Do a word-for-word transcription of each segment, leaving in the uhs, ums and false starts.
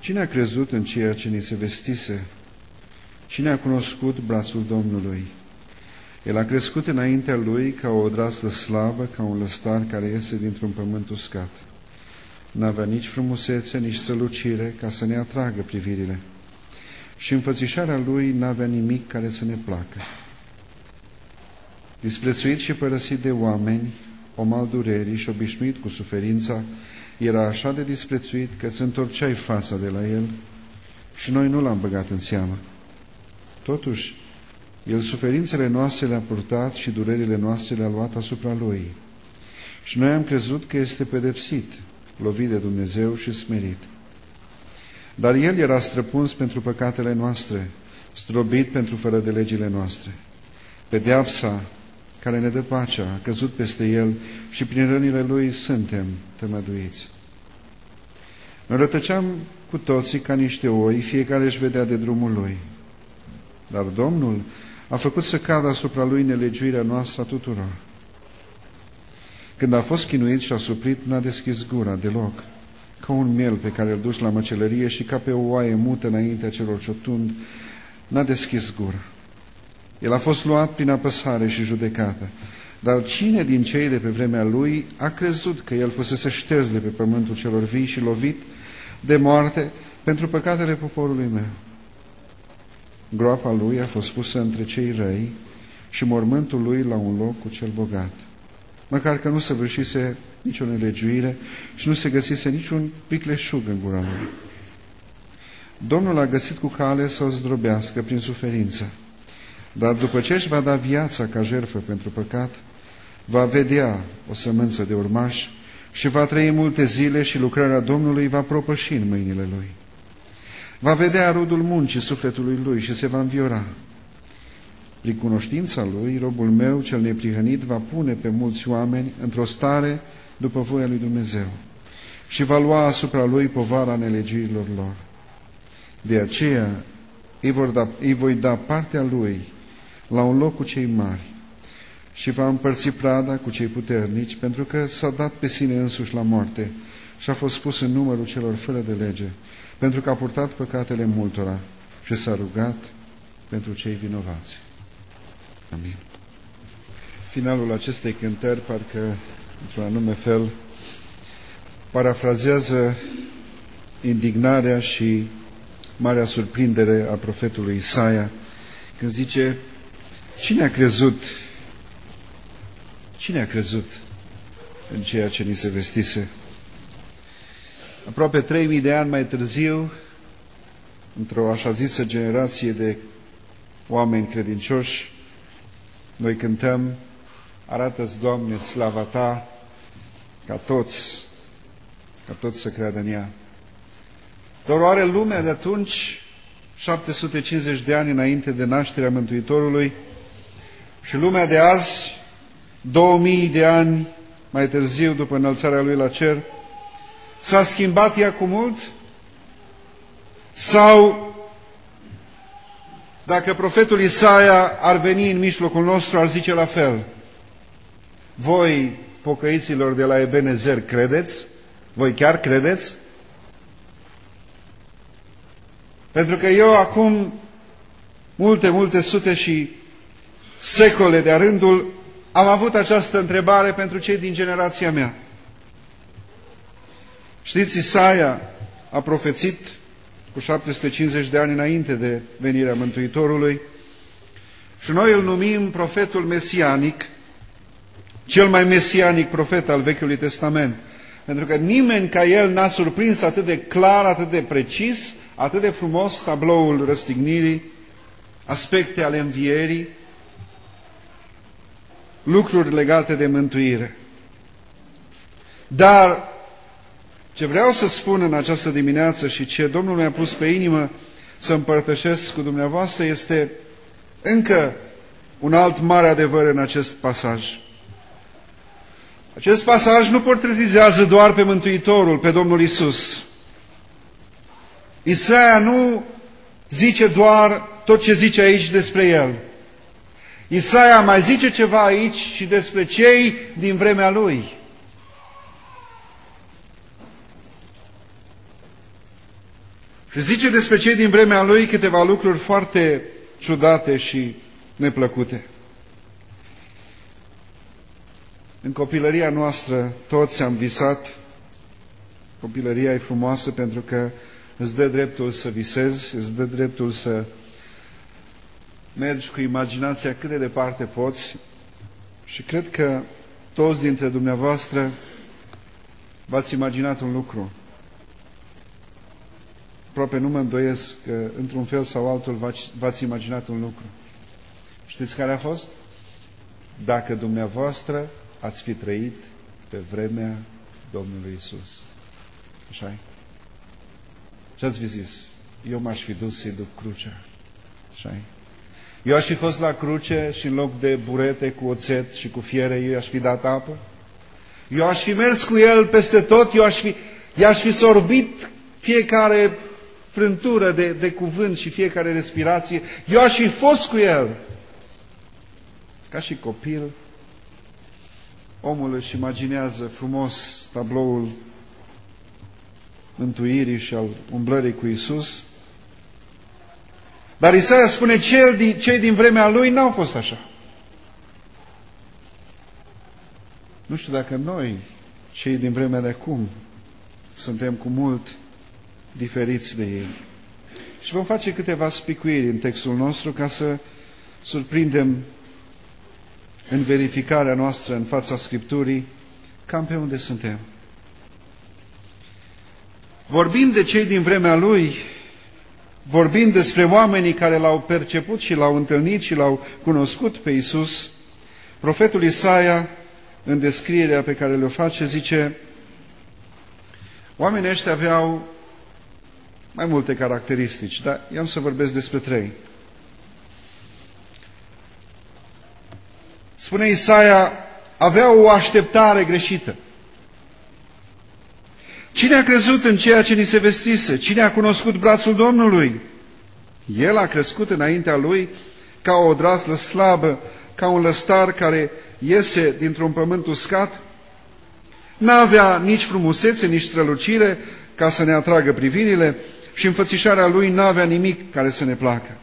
Cine a crezut în ceea ce ni se vestise? Cine a cunoscut brațul Domnului? El a crescut înaintea lui ca o odraslă slabă, ca un lăstar care iese dintr-un pământ uscat. N-avea nici frumusețe, nici strălucire ca să ne atragă privirile. Și înfățișarea lui n-avea nimic care să ne placă. Disprețuit și părăsit de oameni, om al durerii și obișnuit cu suferința, era așa de disprețuit că îți întorceai fața de la el și noi nu l-am băgat în seamă. Totuși, el suferințele noastre le-a purtat și durerile noastre le-a luat asupra lui. Și noi am crezut că este pedepsit, lovit de Dumnezeu și smerit. Dar el era străpuns pentru păcatele noastre, zdrobit pentru fără de legile noastre. Pedeapsa care ne dă pacea a căzut peste el și prin rănile lui suntem tămăduiți. Noi rătăceam cu toții ca niște oi, fiecare își vedea de drumul lui. Dar Domnul a făcut să cadă asupra lui nelegiuirea noastră a tuturor. Când a fost chinuit și a suplit, n-a deschis gura deloc, ca un miel pe care îl duci la măcelărie și ca pe o oaie mută înaintea celor ce o tund, n-a deschis gura. El a fost luat prin apăsare și judecată. Dar cine din cei de pe vremea lui a crezut că el fusese șters de pe pământul celor vii și lovit de moarte pentru păcatele poporului meu? Groapa lui a fost pusă între cei răi și mormântul lui la un loc cu cel bogat. Măcar că nu săvârșise nicio nelegiuire și nu se găsise niciun vicleșug în gura lui. Domnul a găsit cu cale să-l zdrobească prin suferință, dar după ce își va da viața ca jertfă pentru păcat, va vedea o sămânță de urmași și va trăi multe zile și lucrarea Domnului va propăși în mâinile lui. Va vedea rodul muncii sufletului lui și se va înviora. Prin cunoștința lui, robul meu cel neprihănit va pune pe mulți oameni într-o stare după voia lui Dumnezeu și va lua asupra lui povara nelegiurilor lor. De aceea îi, vor da, îi voi da partea lui la un loc cu cei mari și va împărți prada cu cei puternici, pentru că s-a dat pe sine însuși la moarte și a fost pus în numărul celor fără de lege, pentru că a purtat păcatele multora și s-a rugat pentru cei vinovați. Amin. Finalul acestei cântări, parcă, într-un anume fel, parafrazează indignarea și marea surprindere a profetului Isaia, când zice: Cine a crezut? Cine a crezut în ceea ce ni se vestise? Aproape trei mii de ani mai târziu, într-o așa zisă generație de oameni credincioși, noi cântăm: Arată-ți, Doamne, slava Ta, ca toți, ca toți să creadă în ea. Dar oare lumea de atunci, șapte sute cincizeci de ani înainte de nașterea Mântuitorului, și lumea de azi, două mii de ani mai târziu, după înălțarea Lui la cer, s-a schimbat ea cu mult? Sau, dacă profetul Isaia ar veni în mijlocul nostru, ar zice la fel: Voi, pocăiților de la Ebenezer, credeți? Voi chiar credeți? Pentru că eu acum multe, multe sute și secole de-a rândul am avut această întrebare pentru cei din generația mea. Știți, Isaia a profețit cu șapte sute cincizeci de ani înainte de venirea Mântuitorului și noi îl numim profetul mesianic, cel mai mesianic profet al Vechiului Testament. Pentru că nimeni ca el n-a surprins atât de clar, atât de precis, atât de frumos tabloul răstignirii, aspecte ale învierii, lucruri legate de mântuire. Dar ce vreau să spun în această dimineață și ce Domnul mi-a pus pe inimă să împărtășesc cu dumneavoastră este încă un alt mare adevăr în acest pasaj. Acest pasaj nu portretizează doar pe Mântuitorul, pe Domnul Isus. Isaia nu zice doar tot ce zice aici despre El. Isaia mai zice ceva aici și despre cei din vremea lui. Și zice despre cei din vremea lui câteva lucruri foarte ciudate și neplăcute. În copilăria noastră toți am visat. Copilăria e frumoasă pentru că îți dă dreptul să visezi, îți dă dreptul să mergi cu imaginația cât de departe poți. Și cred că toți dintre dumneavoastră v-ați imaginat un lucru. Aproape nu mă îndoiesc că într-un fel sau altul v-ați imaginat un lucru. Știți care a fost? Dacă dumneavoastră ați fi trăit pe vremea Domnului Iisus. Așa-i? Și ați fi zis, eu m-aș fi dus să-i duc crucea. Așa-i? Eu aș fi fost la cruce și în loc de burete cu oțet și cu fiere, eu aș fi dat apă. Eu aș fi mers cu el peste tot, eu aș fi, i-aș fi sorbit fiecare frântură de, de cuvânt și fiecare respirație. Eu aș fi fost cu el. Ca și copil, omul își imaginează frumos tabloul mântuirii și al umblării cu Iisus. Dar Isaia spune, cei din vremea lui n-au fost așa. Nu știu dacă noi, cei din vremea de acum, suntem cu mult diferiți de ei. Și vom face câteva spicuiri în textul nostru ca să surprindem în verificarea noastră în fața Scripturii cam pe unde suntem. Vorbind de cei din vremea lui, vorbind despre oamenii care l-au perceput și l-au întâlnit și l-au cunoscut pe Iisus, profetul Isaia, în descrierea pe care le-o face, zice, oamenii ăștia aveau mai multe caracteristici, dar eu am să vorbesc despre trei. Spune Isaia, aveau o așteptare greșită. Cine a crezut în ceea ce ni se vestise? Cine a cunoscut brațul Domnului? El a crescut înaintea lui ca o odraslă slabă, ca un lăstar care iese dintr-un pământ uscat. N-avea nici frumusețe, nici strălucire ca să ne atragă privirile și înfățișarea lui n-avea nimic care să ne placă.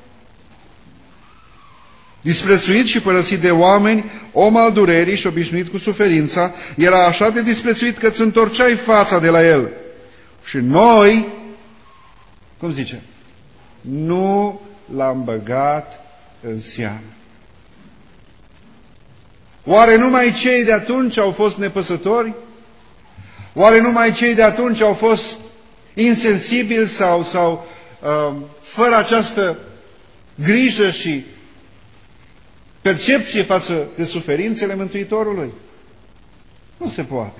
Disprețuit și părăsit de oameni, om al durerii și obișnuit cu suferința, era așa de disprețuit că îți întorceai fața de la el. Și noi, cum zice, nu l-am băgat în seamă. Oare numai cei de atunci au fost nepăsători? Oare numai cei de atunci au fost insensibili sau, sau uh, fără această grijă și percepție față de suferințele Mântuitorului? Nu se poate.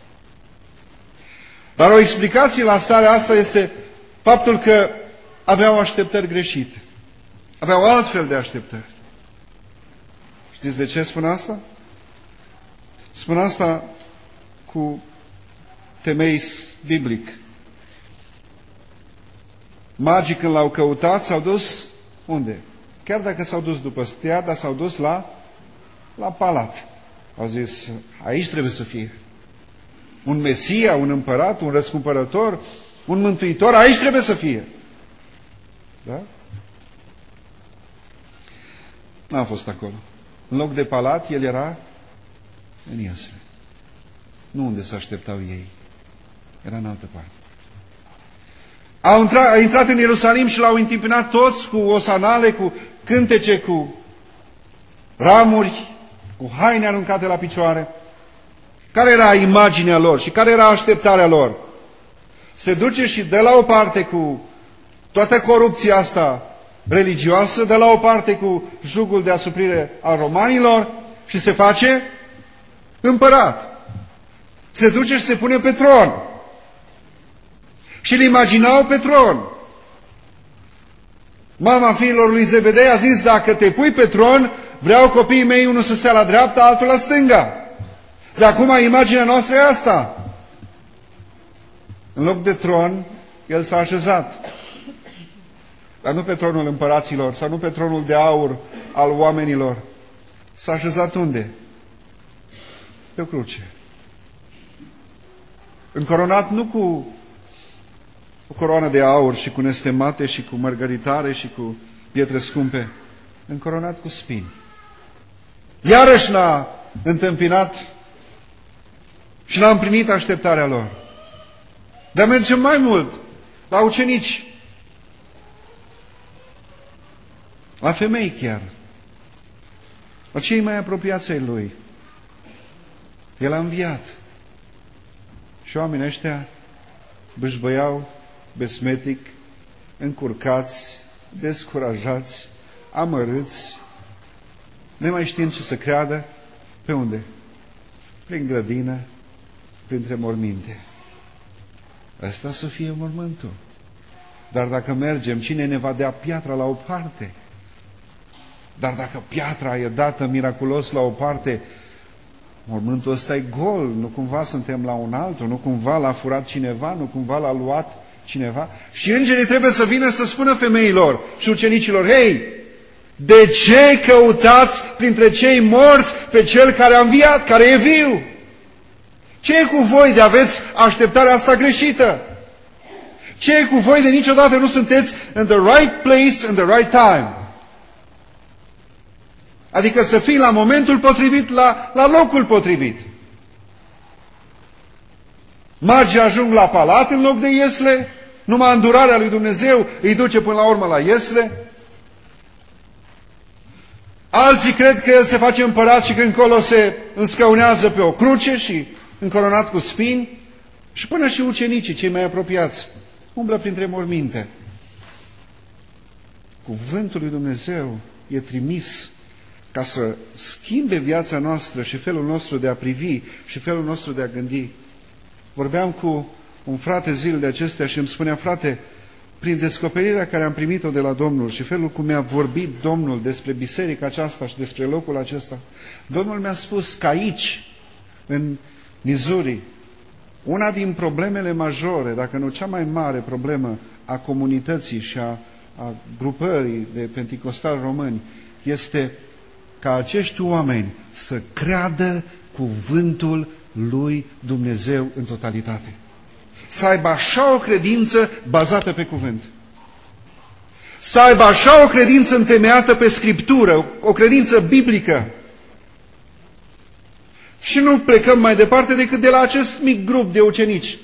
Dar o explicație la starea asta este faptul că aveau așteptări greșite. Aveau altfel de așteptări. Știți de ce spun asta? Spun asta cu temei biblic. Magii când l-au căutat s-au dus unde? Chiar dacă s-au dus după stea, dar s-au dus la, la palat. Au zis, aici trebuie să fie. Un Mesia, un împărat, un răscumpărător, un mântuitor, aici trebuie să fie. Da? N-a fost acolo. În loc de palat, el era în Iesle. Nu unde se așteptau ei. Era în altă parte. Au intrat, a intrat în Ierusalim și l-au întâmpinat toți cu osanale, cu cântece, cu ramuri, cu haine aruncate la picioare. Care era imaginea lor și care era așteptarea lor? Se duce și de la o parte cu toată corupția asta religioasă, de la o parte cu jugul de asuprire al romanilor și se face împărat. Se duce și se pune pe tron. Și îl imaginau pe tron. Mama fiilor lui Zebedei a zis, dacă te pui pe tron, vreau copiii mei unul să stea la dreapta, altul la stânga. De acum imaginea noastră e asta. În loc de tron, el s-a așezat. Dar nu pe tronul împăraților, sau nu pe tronul de aur al oamenilor. S-a așezat unde? Pe o cruce. Încoronat nu cu o coroană de aur și cu nestemate și cu mărgăritare și cu pietre scumpe, încoronat cu spini. Iarăși n-a întâmpinat și n-a împlinit așteptarea lor. Dar mergem mai mult, la ucenici, la femei chiar, la cei mai apropiați ai Lui. El a înviat. Și oamenii ăștia bâșbăiau besmetic, încurcați, descurajați, amărâți, nemai știind ce să creadă. Pe unde? Prin grădină, printre morminte. Ăsta să fie mormântul. Dar dacă mergem, cine ne va dea piatra la o parte? Dar dacă piatra e dată miraculos la o parte, mormântul ăsta e gol, nu cumva suntem la un altul, nu cumva l-a furat cineva, nu cumva l-a luat cineva. Și îngerii trebuie să vină să spună femeilor și ucenicilor: hei, de ce căutați printre cei morți pe Cel care a înviat, care e viu? Ce e cu voi de aveți așteptarea asta greșită? Ce e cu voi de niciodată nu sunteți in the right place, in the right time? Adică să fii la momentul potrivit, la, la locul potrivit. Magii ajung la palat în loc de iesle, numai îndurarea lui Dumnezeu îi duce până la urmă la iesle. Alții cred că el se face împărat și că încolo se înscăunează pe o cruce și încoronat cu spini. Și până și ucenicii, cei mai apropiați, umblă printre morminte. Cuvântul lui Dumnezeu e trimis ca să schimbe viața noastră și felul nostru de a privi și felul nostru de a gândi. Vorbeam cu un frate zilele acestea și îmi spunea: frate, prin descoperirea care am primit-o de la Domnul și felul cum mi-a vorbit Domnul despre biserica aceasta și despre locul acesta, Domnul mi-a spus că aici, în Missouri, una din problemele majore, dacă nu cea mai mare problemă a comunității și a, a grupării de penticostali români, este ca acești oameni să creadă cuvântul lui Dumnezeu în totalitate. Să aibă așa o credință bazată pe cuvânt. Să aibă așa o credință întemeiată pe Scriptură, o credință biblică. Și nu plecăm mai departe decât de la acest mic grup de ucenici.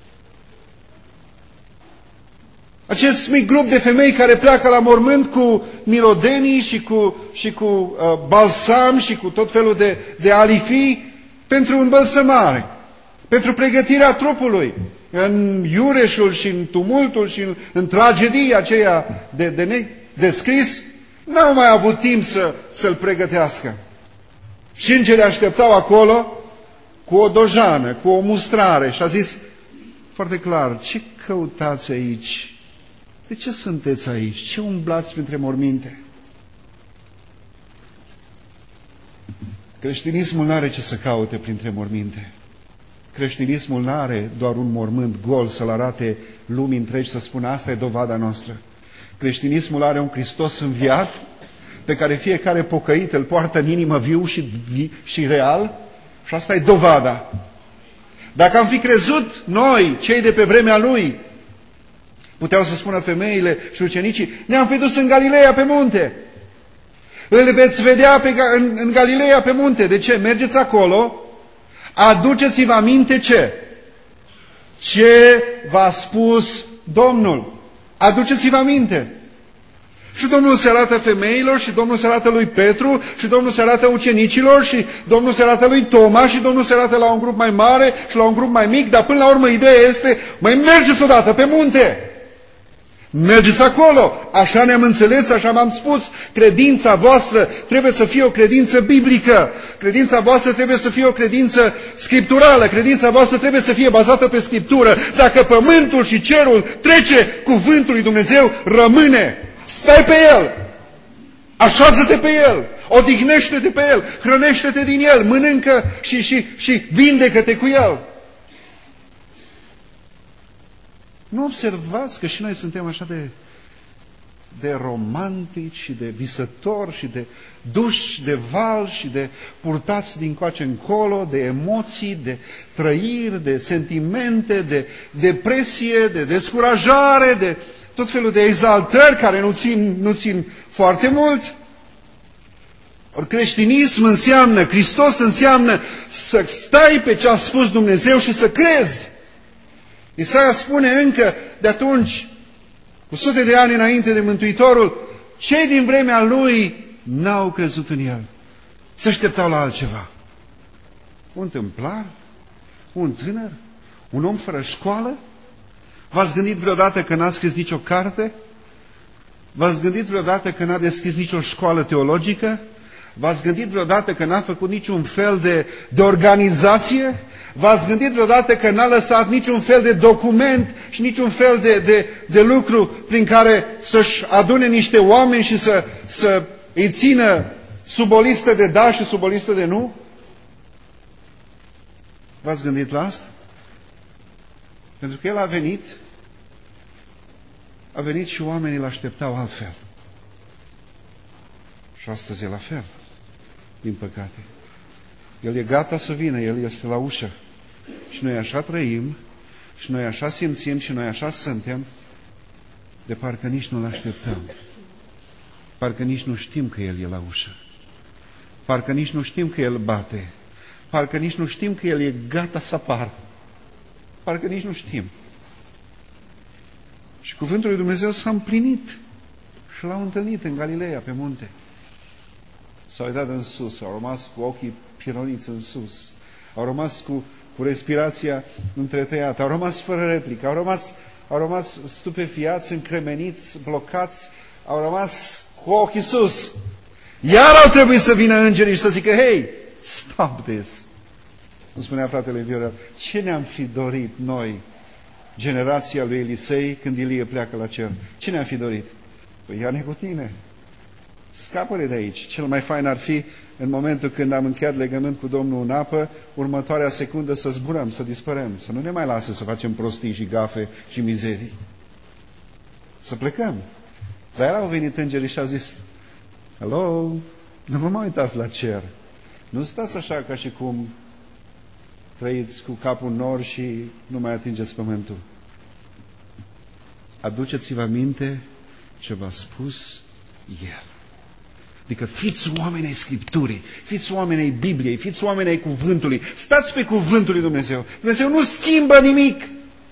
Acest mic grup de femei care pleacă la mormânt cu mirodenii și cu, și cu uh, balsam și cu tot felul de, de alifii pentru îmbălsămare, pentru pregătirea trupului, în iureșul și în tumultul și în, în tragedia aceea de, de descris, n-au mai avut timp să, să-l pregătească. Și îngerii așteptau acolo cu o dojană, cu o mustrare și a zis foarte clar: ce căutați aici? De ce sunteți aici? Ce umblați printre morminte? Creștinismul n-are ce să caute printre morminte. Creștinismul n-are doar un mormânt gol să-l arate lumii întregi, să spună: asta e dovada noastră. Creștinismul are un Hristos înviat, pe care fiecare pocăit îl poartă în inimă viu și, vi, și real, și asta e dovada. Dacă am fi crezut noi, cei de pe vremea lui, puteau să spună femeile și ucenicii: ne-am fi dus în Galileea pe munte. Îl veți vedea pe, în, în Galileea pe munte. De ce? Mergeți acolo, aduceți-vă aminte ce? Ce v-a spus Domnul. Aduceți-vă aminte. Și Domnul se arată femeilor, și Domnul se arată lui Petru, și Domnul se arată ucenicilor, și Domnul se arată lui Toma, și Domnul se arată la un grup mai mare și la un grup mai mic, dar până la urmă ideea este: mai mergeți odată pe munte. Mergeți acolo, așa ne-am înțeles, așa v-am spus, credința voastră trebuie să fie o credință biblică, credința voastră trebuie să fie o credință scripturală, credința voastră trebuie să fie bazată pe Scriptură. Dacă pământul și cerul trece, cuvântul lui Dumnezeu rămâne. Stai pe el, așează-te pe el, odihnește-te pe el, hrănește-te din el, mănâncă și, și, și vindecă-te cu el. Nu observați că și noi suntem așa de de romantici și de visători și de duși de val și de purtați din coace încolo, de emoții, de trăiri, de sentimente, de depresie, de descurajare, de tot felul de exaltări care nu țin, nu țin foarte mult. Or, creștinism înseamnă, Hristos înseamnă să stai pe ce a spus Dumnezeu și să crezi. Isaia spune încă de atunci, cu sute de ani înainte de Mântuitorul, cei din vremea lui n-au crezut în el. Se așteptau la altceva. Un tâmplar? Un tânăr? Un om fără școală? V-ați gândit vreodată că n-a scris nicio carte? V-ați gândit vreodată că n-a deschis nicio școală teologică? V-ați gândit vreodată că n-a făcut niciun fel de, de organizație? V-ați gândit vreodată că n-a lăsat niciun fel de document și niciun fel de, de, de lucru prin care să-și adune niște oameni și să, să îi țină sub o listă de da și sub o listă de nu? V-ați gândit la asta? Pentru că El a venit, a venit și oamenii îl așteptau altfel. Și astăzi e la fel, din păcate. El e gata să vină, El este la ușă. Și noi așa trăim, și noi așa simțim, și noi așa suntem, de parcă nici nu-L așteptăm. Parcă nici nu știm că El e la ușă. Parcă nici nu știm că El bate. Parcă nici nu știm că El e gata să apară. Parcă nici nu știm. Și cuvântul lui Dumnezeu s-a împlinit. Și L-au întâlnit în Galileea, pe munte. S-au uitat în sus, au rămas cu ochii pironiți în sus. Au rămas cu, cu respirația întretăiată. Au rămas fără replică. Au rămas, au rămas stupefiați, încremeniți, blocați. Au rămas cu ochii sus. Iar au trebuit să vină îngerii și să zică, hei, stop this. Îmi spunea fratele Viorel, ce ne-am fi dorit noi, generația lui Elisei, când Ilie pleacă la cer? Ce ne-am fi dorit? Păi ia-ne cu tine. Scapă-ne de aici. Cel mai fain ar fi, în momentul când am încheiat legământ cu Domnul în apă, următoarea secundă să zburăm, să dispărăm, să nu ne mai lase să facem prostii și gafe și mizerii. Să plecăm. Dar el au venit îngerii și au zis, hello, nu vă mai uitați la cer. Nu stați așa ca și cum trăiți cu capul în nor și nu mai atingeți pământul. Aduceți-vă aminte ce v-a spus El. Adică fiți oameni ai Scripturii, fiți oameni ai Bibliei, fiți oameni ai Cuvântului, stați pe Cuvântul lui Dumnezeu. Dumnezeu nu schimbă nimic.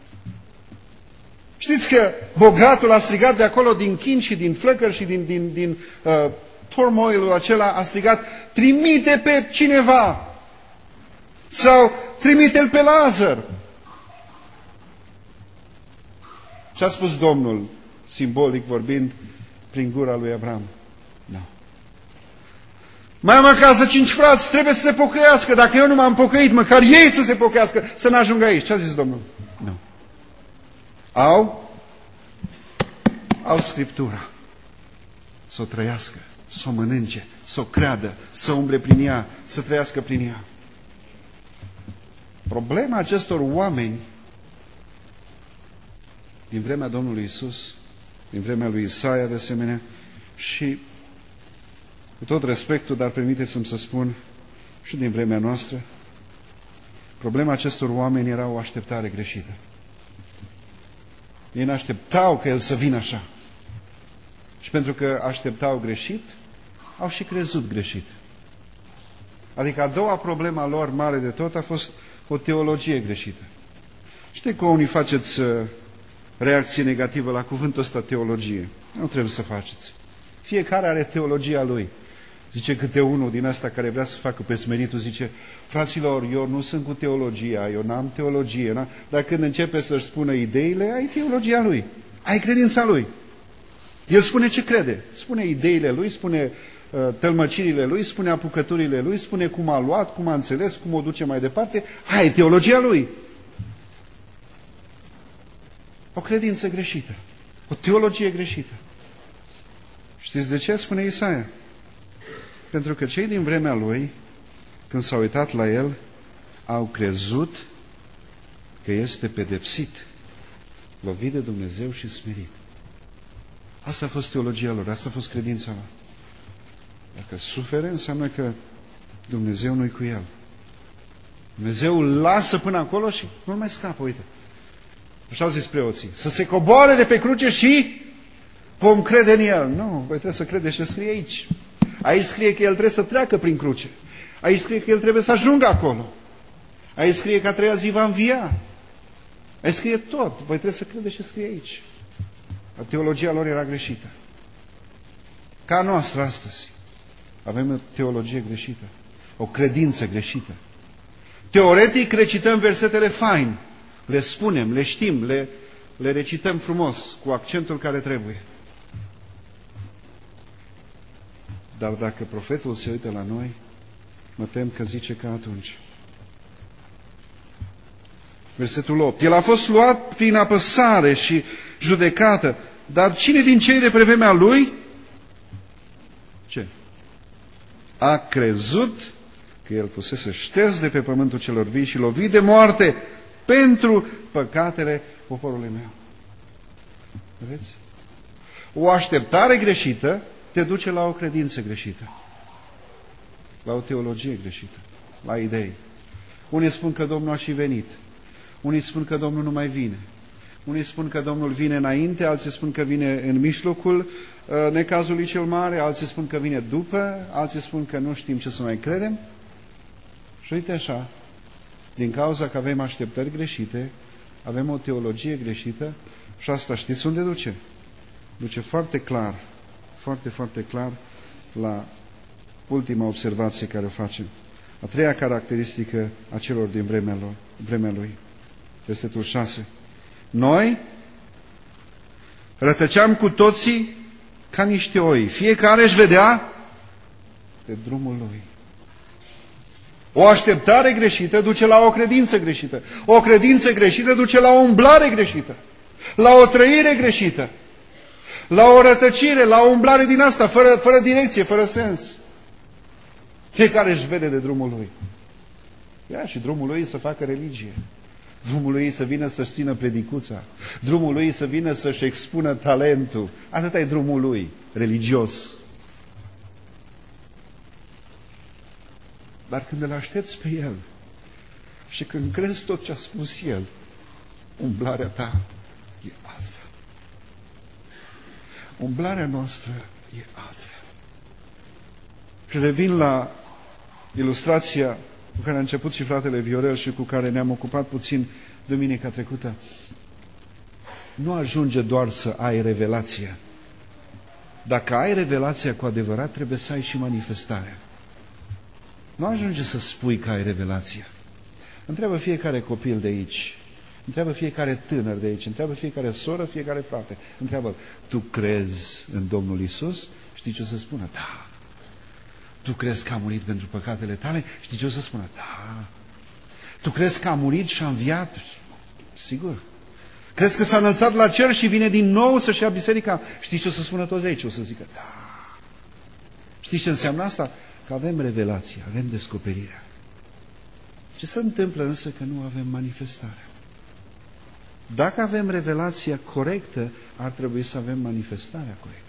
Știți că bogatul a strigat de acolo din chin și din flăcări și din, din, din uh, turmoilul acela, a strigat, trimite pe cineva sau trimite-l pe Lazar. Și a spus Domnul, simbolic vorbind, prin gura lui Avram, nu. Mai am acasă cinci frați, trebuie să se pocăiască. Dacă eu nu m-am pocăit, măcar ei să se pocăiască, să n-ajungă aici. Ce a zis Domnul? Nu. Au? Au Scriptura. Să o trăiască, să o mănânce, să o creadă, să umble prin ea, să trăiască prin ea. Problema acestor oameni din vremea Domnului Iisus, din vremea lui Isaia de asemenea, și cu tot respectul, dar permiteți-mi să spun, și din vremea noastră, problema acestor oameni era o așteptare greșită. Ei n-așteptau că El să vină așa. Și pentru că așteptau greșit, au și crezut greșit. Adică a doua problemă a lor mare de tot a fost o teologie greșită. Știi că unii faceți reacție negativă la cuvântul ăsta teologie. Nu trebuie să faceți. Fiecare are teologia lui. Zice câte unul din asta care vrea să facă pe smeritul, zice, fraților, eu nu sunt cu teologia, eu n-am teologie. N-am... Dar când începe să-și spună ideile, ai teologia lui. Ai credința lui. El spune ce crede. Spune ideile lui, spune uh, tălmăcirile lui, spune apucăturile lui, spune cum a luat, cum a înțeles, cum o duce mai departe. Ai teologia lui. O credință greșită. O teologie greșită. Știți de ce? Spune Isaia. Pentru că cei din vremea lui, când s-au uitat la el, au crezut că este pedepsit, lovit de Dumnezeu și smerit. Asta a fost teologia lor, asta a fost credința lor. Dacă suferă, înseamnă că Dumnezeu nu-i cu el. Dumnezeu îl lasă până acolo și nu mai scapă, uite. Așa au zis preoții. Să se coboare de pe cruce și vom crede în el. Nu, voi trebuie să credeți ce scrie aici. Aici scrie că el trebuie să treacă prin cruce. Aici scrie că el trebuie să ajungă acolo. Aici scrie că a treia zi va învia. Aici scrie tot. Voi trebuie să credeți ce scrie aici. Teologia lor era greșită. Ca a noastră astăzi. Avem o teologie greșită. O credință greșită. Teoretic recităm versetele fain. Le spunem, le știm, le, le recităm frumos, cu accentul care trebuie. Dar dacă profetul se uită la noi, mă tem că zice ca atunci. Versetul opt. El a fost luat prin apăsare și judecată, dar cine din cei de pe vremea lui? Ce? A crezut că el fusese șters de pe pământul celor vii și lovit de moarte pentru păcatele poporului meu. Vedeți? O așteptare greșită te duce la o credință greșită. La o teologie greșită. La idei. Unii spun că Domnul a și venit. Unii spun că Domnul nu mai vine. Unii spun că Domnul vine înainte, alții spun că vine în mijlocul uh, necazului cel mare, alții spun că vine după, alții spun că nu știm ce să mai credem. Și uite așa, din cauza că avem așteptări greșite, avem o teologie greșită și asta știți unde duce? Duce foarte clar, foarte, foarte clar la ultima observație care o facem. A treia caracteristică a celor din vremea, lor, vremea lui. Versetul șase. Noi rătăceam cu toții ca niște oi. Fiecare își vedea pe drumul lui. O așteptare greșită duce la o credință greșită. O credință greșită duce la o umblare greșită. La o trăire greșită. La o rătăcire, la o umblare din asta, fără, fără direcție, fără sens. Fiecare își vede de drumul lui. Ia, și drumul lui să facă religie. Drumul lui să vină să-și țină predicuța. Drumul lui să vină să-și expună talentul. Atâta e drumul lui, religios. Dar când îl aștepți pe el și când crezi tot ce a spus el, umblarea ta e altfel. Umblarea noastră e altfel. Și revin la ilustrația cu care a început și fratele Viorel și cu care ne-am ocupat puțin duminica trecută. Nu ajunge doar să ai revelația. Dacă ai revelația cu adevărat, trebuie să ai și manifestarea. Nu ajunge să spui că ai revelația. Întreabă fiecare copil de aici, întreabă fiecare tânăr de aici, întreabă fiecare soră, fiecare frate. Întreabă, tu crezi în Domnul Iisus? Știi ce o să spună? Da. Tu crezi că a murit pentru păcatele tale? Știi ce o să spună? Da. Tu crezi că a murit și a înviat? Sigur. Crezi că s-a înălțat la cer și vine din nou să-și ia biserica? Știi ce o să spună toți aici? O să zică, da. Știi ce înseamnă asta? Că avem revelație, avem descoperirea. Ce se întâmplă însă că nu avem manifestarea? Dacă avem revelația corectă, ar trebui să avem manifestarea corectă.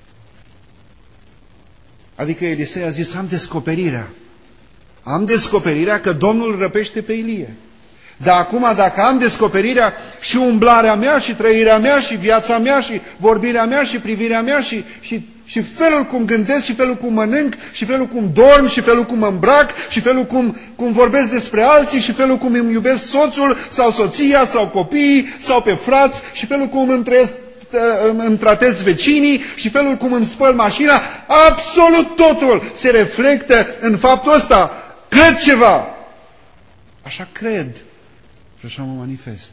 Adică Elisei a zis, am descoperirea. Am descoperirea că Domnul răpește pe Ilie. Dar acum, dacă am descoperirea și umblarea mea și trăirea mea și viața mea și vorbirea mea și privirea mea și, și, și felul cum gândesc și felul cum mănânc și felul cum dorm și felul cum mă îmbrac și felul cum, cum vorbesc despre alții și felul cum îmi iubesc soțul sau soția sau copiii sau pe frați și felul cum îmi trăiesc îmi tratez vecinii și felul cum îmi spăl mașina, absolut totul se reflectă în faptul ăsta. Cred ceva. Așa cred și așa mă manifest.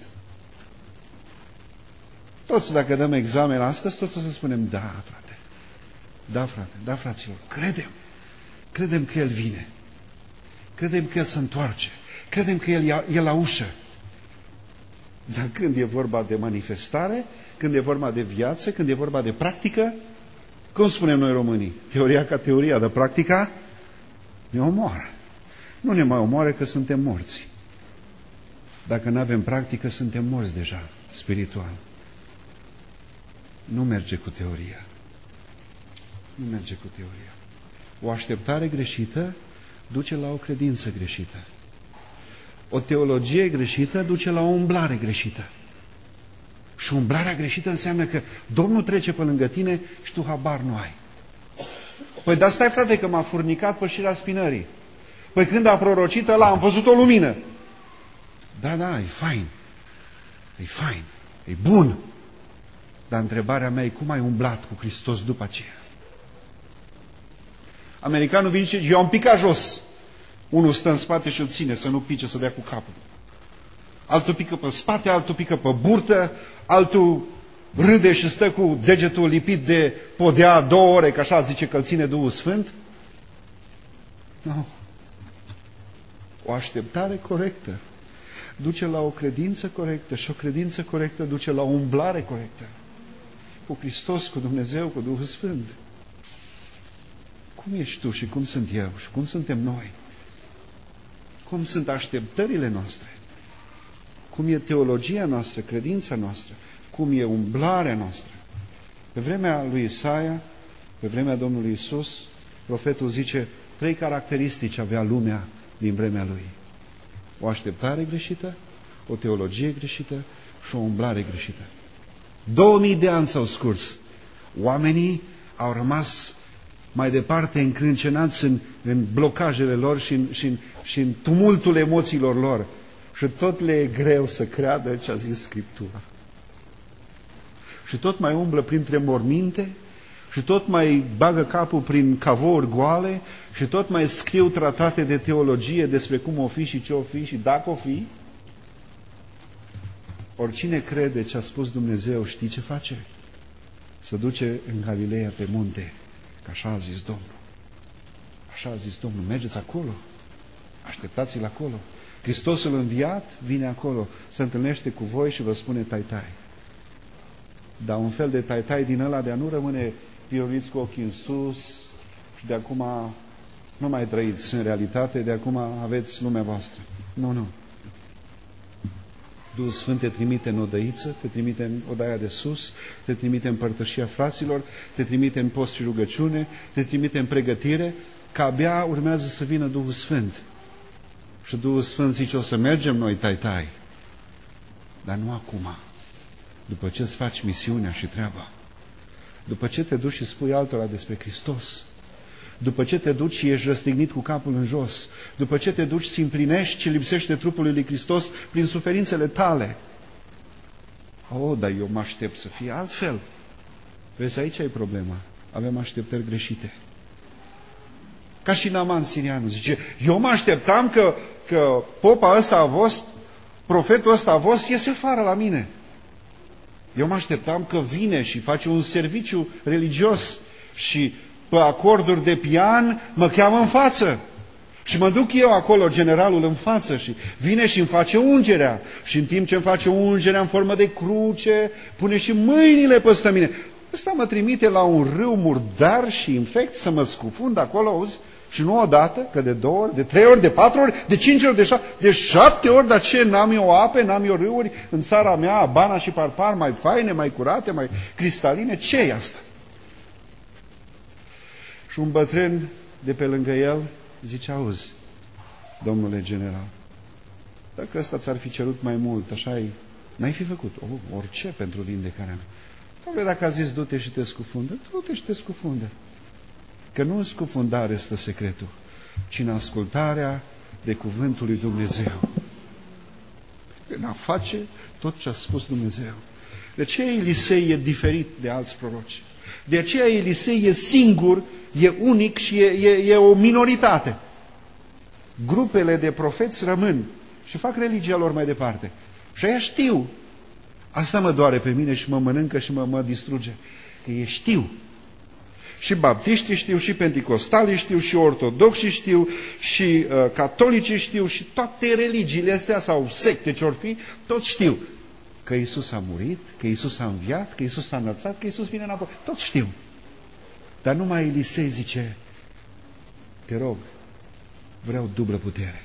Toți, dacă dăm examen astăzi, toți o să spunem, da, frate, da, frate, da, fraților, credem. Credem că El vine. Credem că El se întoarce. Credem că El e la ușă. Dar când e vorba de manifestare, când e vorba de viață, când e vorba de practică, cum spunem noi românii? Teoria ca teoria, dar practica ne omoară. Nu ne mai omoară că suntem morți. Dacă nu avem practică, suntem morți deja, spiritual. nu merge cu teoria. Nu merge cu teoria. O așteptare greșită duce la o credință greșită. O teologie greșită duce la o umblare greșită. Și umblarea greșită înseamnă că Domnul trece pe lângă tine și tu habar nu ai. Păi dar stai, frate, că m-a furnicat pe șirea spinării. Păi când a prorocit ăla, am văzut o lumină. Da, da, e fain. E fain. E bun. Dar întrebarea mea e cum ai umblat cu Hristos după aceea? Americanul vine și zice, eu am picat jos. Unul stă în spate și îl ține să nu pice, să dea cu capul. Altul pică pe spate, altul pică pe burtă, altul râde și stă cu degetul lipit de podea două ore, că așa zice că îl ține Duhul Sfânt. Nu. O așteptare corectă duce la o credință corectă și o credință corectă duce la o umblare corectă. Cu Hristos, cu Dumnezeu, cu Duhul Sfânt. Cum ești tu și cum sunt eu și cum suntem noi? Cum sunt așteptările noastre? Cum e teologia noastră, credința noastră? Cum e umblarea noastră? Pe vremea lui Isaia, pe vremea Domnului Isus, profetul zice, trei caracteristici avea lumea din vremea lui. O așteptare greșită, o teologie greșită și o umblare greșită. Două mii de ani s-au scurs. Oamenii au rămas mai departe încrâncenați în, în blocajele lor și în, și, în, și în tumultul emoțiilor lor. Și tot le e greu să creadă ce a zis Scriptura. Și tot mai umblă printre morminte și tot mai bagă capul prin cavouri goale și tot mai scriu tratate de teologie despre cum o fi și ce o fi și dacă o fi. Oricine crede ce a spus Dumnezeu, știi ce face? Se duce în Galileea pe munte, că așa a zis Domnul. Așa a zis Domnul, mergeți acolo, așteptați-l acolo. Hristosul înviat vine acolo, se întâlnește cu voi și vă spune tai-tai. Dar un fel de tai-tai din ăla de a nu rămâne prioriți cu ochii în sus și de acum nu mai trăiți în realitate, de acum aveți lumea voastră. Nu, nu. Duhul Sfânt te trimite în odăiță, te trimite în odaia de sus, te trimite în părtășia fraților, te trimite în post și rugăciune, te trimite în pregătire, că abia urmează să vină Duhul Sfânt. Și Duhul Sfânt zice, o să mergem noi tai-tai, dar nu acum. După ce îți faci misiunea și treaba, după ce te duci și spui altora despre Hristos, după ce te duci și ești răstignit cu capul în jos, după ce te duci și împlinești ce lipsește trupului lui Hristos prin suferințele tale. Oh, dar eu mă aștept să fie altfel. Vezi, aici e problema. Avem așteptări greșite. Ca și Naaman sirianul zice, eu mă așteptam că, că popa ăsta a fost, profetul ăsta a fost, iese afară la mine. Eu mă așteptam că vine și face un serviciu religios și pe acorduri de pian mă cheamă în față. Și mă duc eu acolo, generalul în față, și vine și îmi face ungerea. Și în timp ce îmi face ungerea în formă de cruce, pune și mâinile peste mine. Ăsta mă trimite la un râu murdar și infect să mă scufund acolo, auzi? Și nu odată, că de două ori, de trei ori, de patru ori, de cinci ori, de șapte, de șapte ori, dar ce, n-am eu ape, n-am eu râuri în țara mea, Abana și Parpar, mai faine, mai curate, mai cristaline? Ce e asta? Și un bătrân de pe lângă el zice, auzi, domnule general, dacă ăsta ți-ar fi cerut mai mult, așa-i, n-ai fi făcut oh, orice pentru vindecarea mea. Doamne, dacă a zis du-te și te scufundă, du-te și te scufundă. Că nu în scufundare stă secretul, ci în ascultarea de cuvântul lui Dumnezeu. În a face tot ce a spus Dumnezeu. De aceea Elisei e diferit de alți proroci. De aceea Elisei e singur, e unic și e, e, e o minoritate. Grupele de profeți rămân și fac religia lor mai departe. Și aia știu. Asta mă doare pe mine și mă mănâncă și mă, mă distruge. Că ei știu. Și baptiștii știu, și penticostalii știu, și ortodoxii știu, și uh, catolicii știu, și toate religiile astea sau secte ce-or fi, toți știu că Iisus a murit, că Iisus a înviat, că Iisus a înălțat, că Iisus vine înapoi. Toți știu. Dar numai Elisei zice, te rog, vreau dublă putere.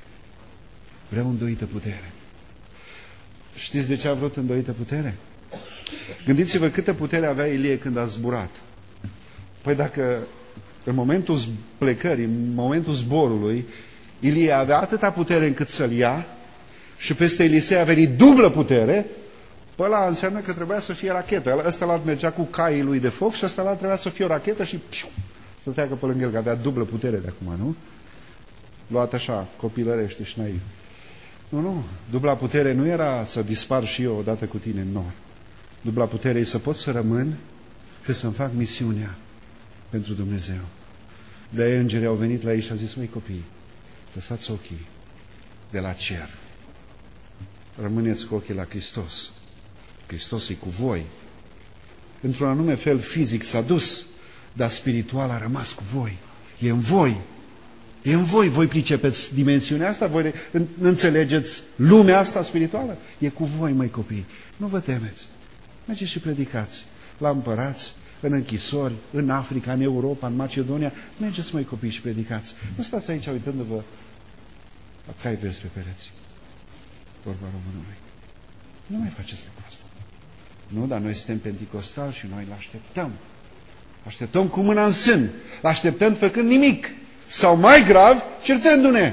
Vreau îndoită putere. Știți de ce a vrut îndoită putere? Gândiți-vă câtă putere avea Ilie când a zburat. Păi dacă în momentul plecării, în momentul zborului, Ilie avea atâta putere încât să-l ia și peste Elisei a venit dublă putere, păi ăla înseamnă că trebuia să fie rachetă. Ăsta l-a mergea cu caii lui de foc și ăsta l-a trebuia să fie o rachetă și piu, să treacă pe lângă el, că avea dublă putere de acum, nu? Luat așa, copilărește și naiv. Nu, nu, dubla putere nu era să dispar și eu odată cu tine în nor. Dubla putere e să pot să rămân și să-mi fac misiunea pentru Dumnezeu. De-aia îngerii au venit la ei și au zis, măi copii, lăsați ochii de la cer. Rămâneți cu ochii la Hristos. Hristos e cu voi. Într-un anume fel fizic s-a dus, dar spiritual a rămas cu voi. E în voi. E în voi. Voi pricepeți dimensiunea asta? Voi înțelegeți lumea asta spirituală? E cu voi, măi copii. Nu vă temeți. Mergeți și predicați la împărați, în închisori, în Africa, în Europa, în Macedonia. Mergeți, măi copii, și predicați. Nu stați aici uitându-vă la cai verzi pe pereți. Vorba Românului. Nu mai faceți lucrul ăsta. Nu, dar noi suntem penticostali și noi îl așteptăm. Așteptăm cu mâna în sân. Așteptăm făcând nimic. Sau mai grav, certându-ne.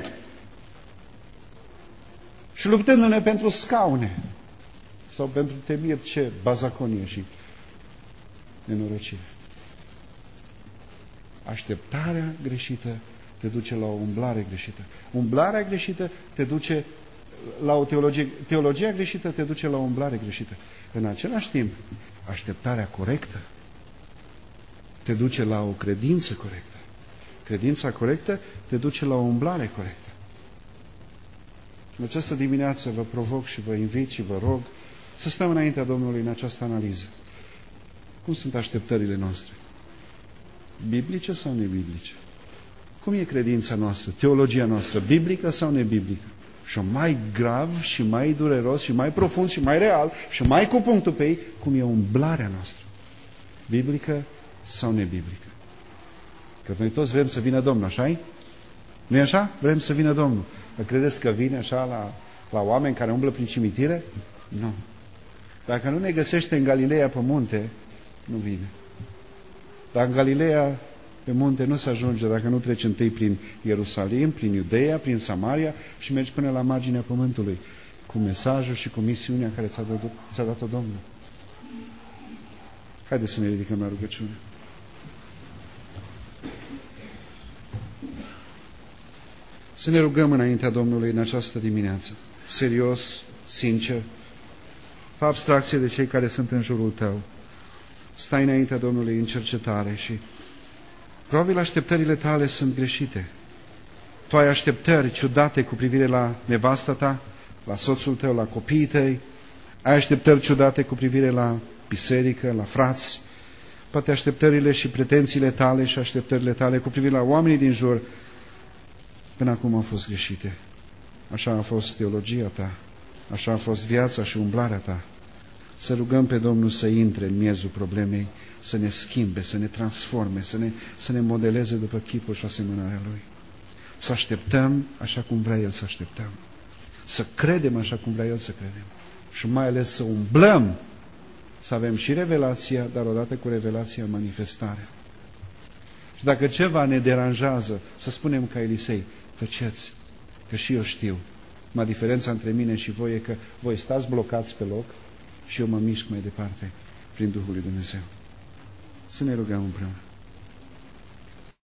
Și luptându-ne pentru scaune. Sau pentru temir ce bazaconie și nenorocire. Așteptarea greșită te duce la o umblare greșită. Umblarea greșită te duce la o teologie. Teologia greșită te duce la o umblare greșită. În același timp, așteptarea corectă te duce la o credință corectă. Credința corectă te duce la o umblare corectă. În această dimineață vă provoc și vă invit și vă rog să stăm înaintea Domnului în această analiză. Cum sunt așteptările noastre? Biblice sau nebiblice? Cum e credința noastră, teologia noastră, biblică sau nebiblică? Și mai grav și mai dureros și mai profund și mai real și mai cu punctul pe ei, cum e umblarea noastră. Biblică sau nebiblică? Că noi toți vrem să vină Domnul, așa-i? Nu e așa? Vrem să vină Domnul. Credeți că vine așa la, la oameni care umblă prin cimitire? Nu. Dacă nu ne găsește în Galileea pe munte, nu vine. Dar în Galileea pe munte nu se ajunge dacă nu treci întâi prin Ierusalim, prin Iudeea, prin Samaria și mergi până la marginea pământului cu mesajul și cu misiunea care ți-a dat, ți-a dat-o Domnul. Haideți să ne ridicăm la rugăciune. Să ne rugăm înaintea Domnului în această dimineață. Serios, sincer, fă abstracție de cei care sunt în jurul tău. Stai înaintea Domnului în cercetare și probabil așteptările tale sunt greșite. Tu ai așteptări ciudate cu privire la nevasta ta, la soțul tău, la copiii tăi. Ai așteptări ciudate cu privire la biserică, la frați. Poate așteptările și pretențiile tale și așteptările tale cu privire la oamenii din jur până acum au fost greșite. Așa a fost teologia ta, așa a fost viața și umblarea ta. Să rugăm pe Domnul să intre în miezul problemei, să ne schimbe, să ne transforme, să ne, să ne modeleze după chipul și asemănarea Lui. Să așteptăm așa cum vrea El să așteptăm. Să credem așa cum vrea El să credem. Și mai ales să umblăm, să avem și revelația, dar odată cu revelația manifestarea. Și dacă ceva ne deranjează, să spunem ca Elisei, tăceți, că și eu știu. Ma diferența între mine și voi e că voi stați blocați pe loc și eu mă mișc mai departe prin Duhul lui Dumnezeu. Să ne rugăm împreună.